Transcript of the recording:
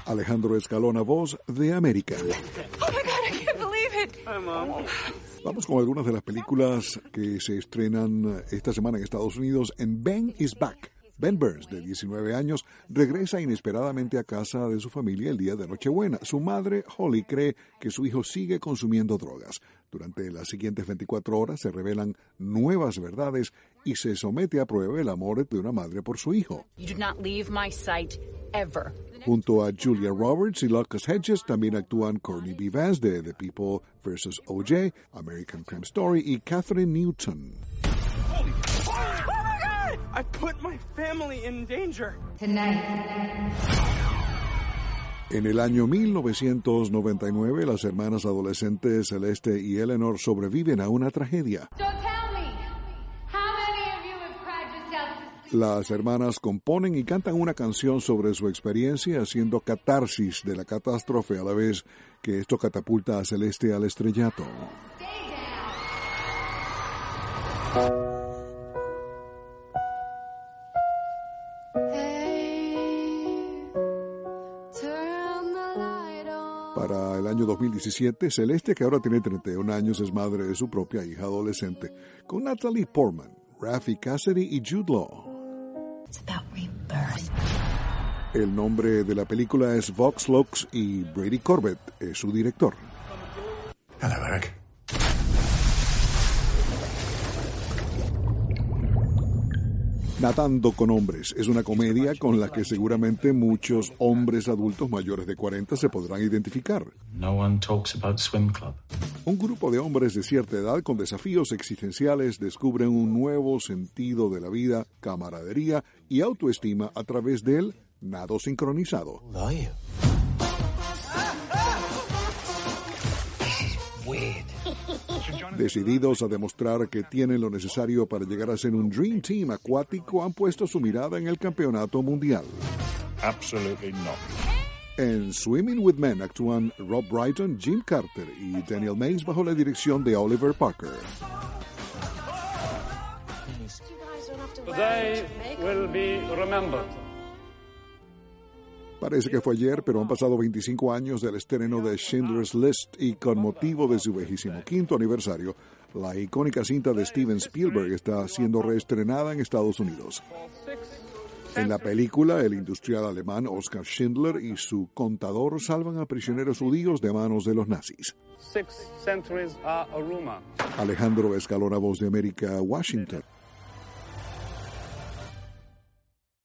Alejandro Escalona, Voz de América. Oh my God, I can't believe it. Hi, Mom. Vamos con algunas de las películas que se estrenan esta semana en Estados Unidos. En Ben is Back. Ben Burns, de 19 años, regresa inesperadamente a casa de su familia el día de Nochebuena. Su madre, Holly, cree que su hijo sigue consumiendo drogas. Durante las siguientes 24 horas se revelan nuevas verdades y se somete a prueba el amor de una madre por su hijo. You do not leave my sight ever. Junto a Julia Roberts y Lucas Hedges también actúan Courtney B. Vance de The People vs. O.J., American Crime Story y Catherine Newton. I put my family in danger. En el año 1999, las hermanas adolescentes Celeste y Eleanor sobreviven a una tragedia. So tell me, how many of you have cried yourself to sleep? Las hermanas componen y cantan una canción sobre su experiencia, haciendo catarsis de la catástrofe a la vez que esto catapulta a Celeste al estrellato. Stay down. Para el año 2017, Celeste, que ahora tiene 31 años, es madre de su propia hija adolescente, con Natalie Portman, Raffi Cassidy y Jude Law. It's about rebirth. El nombre de la película es Vox Lux y Brady Corbett es su director. Hello, Eric. Nadando con hombres es una comedia con la que seguramente muchos hombres adultos mayores de 40 se podrán identificar. No one talks about swim club. Un grupo de hombres de cierta edad con desafíos existenciales descubren un nuevo sentido de la vida, camaradería y autoestima a través del nado sincronizado. How old are you? This is weird. Decididos a demostrar que tienen lo necesario para llegar a ser un Dream Team acuático, han puesto su mirada en el campeonato mundial. Absolutely not. En Swimming with Men actúan Rob Brydon, Jim Carter y Daniel Mays bajo la dirección de Oliver Parker. Today will be remembered. Parece que fue ayer, pero han pasado 25 años del estreno de Schindler's List y con motivo de su 25º aniversario, la icónica cinta de Steven Spielberg está siendo reestrenada en Estados Unidos. En la película, el industrial alemán Oskar Schindler y su contador salvan a prisioneros judíos de manos de los nazis. 6 centuries are a rumor. Alejandro Escalona, Voz de América, Washington.